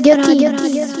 Radio Teens.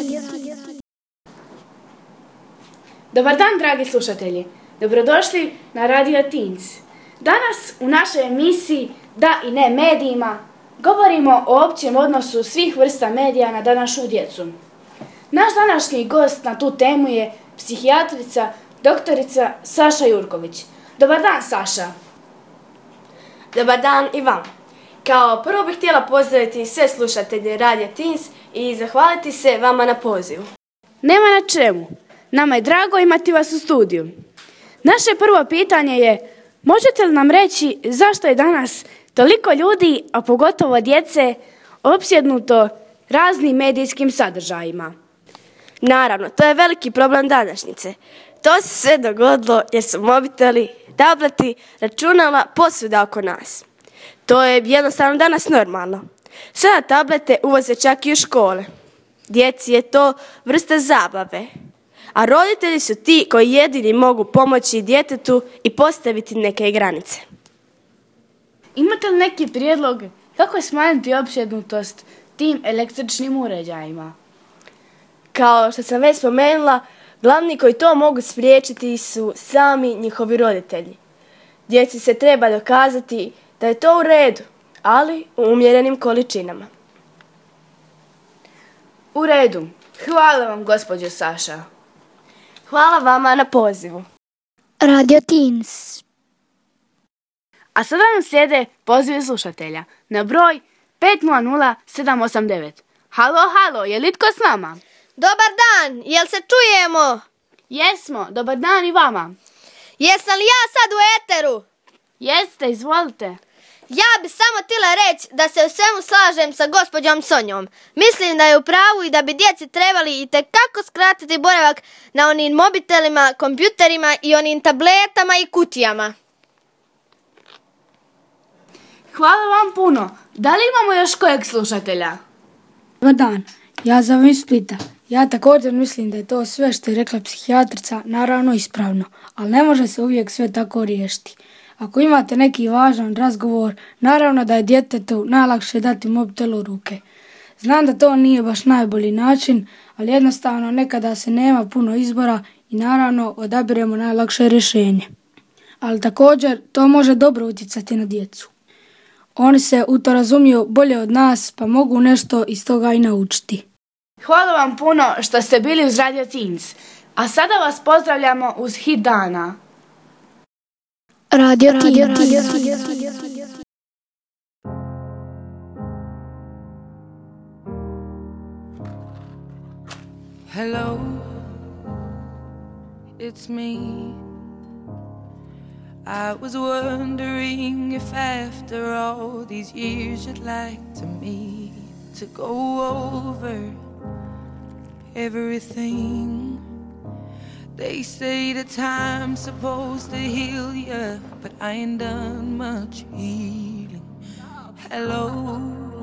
Dobar dan, dragi slušatelji. Dobrodošli na Radio Teens. Danas u našoj emisiji Da i ne medijima govorimo o općem odnosu svih vrsta medija na današnju djecu. Naš današnji gost na tu temu je psihijatrica, doktorica Saša Jurković. Dobar dan, Saša. Dobar dan i vam. Kao prvo bih htjela pozdraviti sve slušatelje Radio Teens i zahvaliti se vama na pozivu. Nema na čemu. Nama je drago imati vas u studiju. Naše prvo pitanje je, možete li nam reći zašto je danas toliko ljudi, a pogotovo djece, opsjednuto raznim medijskim sadržajima? Naravno, to je veliki problem današnjice. To se sve dogodilo jer su mobiteli, tableti, računala posvuda oko nas. To je jednostavno danas normalno. Sada tablete uvoze čak i u škole. Djeci je to vrsta zabave. A roditelji su ti koji jedini mogu pomoći djetetu i postaviti neke granice. Imate li neki prijedlog kako smanjiti opsjednutost tim električnim uređajima? Kao što sam već spomenula, glavni koji to mogu spriječiti su sami njihovi roditelji. Djeci se treba dokazati da je to u redu, ali u umjerenim količinama. U redu. Hvala vam, gospođo Saša. Hvala vama na pozivu. Radio Teens. A sada nam slijede pozivi slušatelja na broj 500789. Halo, halo, je li tko s nama? Dobar dan, jel se čujemo? Jesmo, dobar dan i vama. Jesam li ja sad u eteru? Jeste, izvolite. Ja bi samo htjela reći da se u svemu slažem sa gospođom Sonjom. Mislim da je u pravu i da bi djeci trebali itekako skratiti boravak na onim mobitelima, kompjuterima i onim tabletama i kutijama. Hvala vam puno. Da li imamo još kojeg slušatelja? Dobar dan, ja zovem iz Splita. Ja također mislim da je to sve što je rekla psihijatrica naravno ispravno, ali ne može se uvijek sve tako riješiti. Ako imate neki važan razgovor, naravno da je djetetu najlakše dati mobitel u ruke. Znam da to nije baš najbolji način, ali jednostavno nekada se nema puno izbora i naravno odabiremo najlakše rješenje. Ali također to može dobro utjecati na djecu. Oni se u to razumiju bolje od nas, pa mogu nešto iz toga i naučiti. Hvala vam puno što ste bili uz Radio Teens. A sada vas pozdravljamo uz hit dana. Radio Teens. Hello, it's me. I was wondering if after all these years you'd like to meet to go over everything. They say the time's supposed to heal ya, but I ain't done much healing. Hello,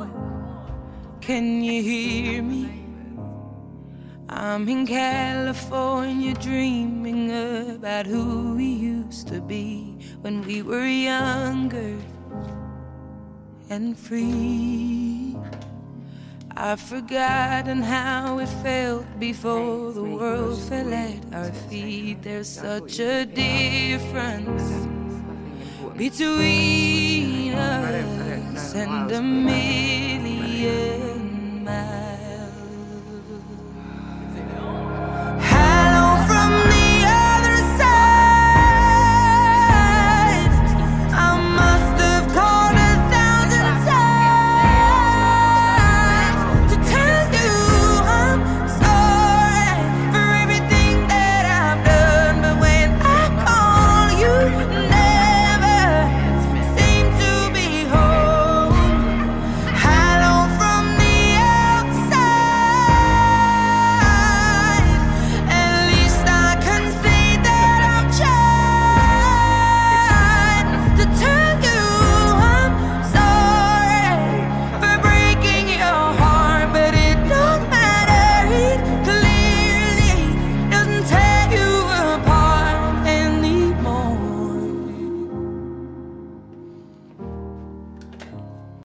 can you hear me? I'm in California dreaming about who we used to be when we were younger and free. I've forgotten how it felt before the world fell at our feet. There's such a difference between us and a million miles.